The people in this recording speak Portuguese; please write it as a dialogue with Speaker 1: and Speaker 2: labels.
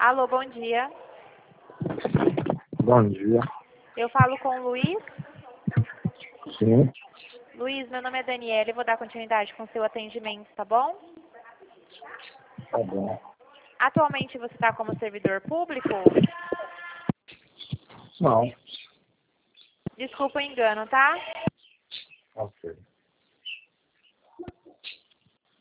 Speaker 1: Alô, bom dia.
Speaker 2: Bom dia.
Speaker 1: Eu falo com o Luiz.
Speaker 2: Sim,
Speaker 1: Luiz, meu nome é Daniela e vou dar continuidade com o seu atendimento, tá bom?
Speaker 2: tá bom.
Speaker 1: Atualmente você está como servidor público?
Speaker 2: Não,
Speaker 1: Desculpa o engano, tá?
Speaker 2: ok.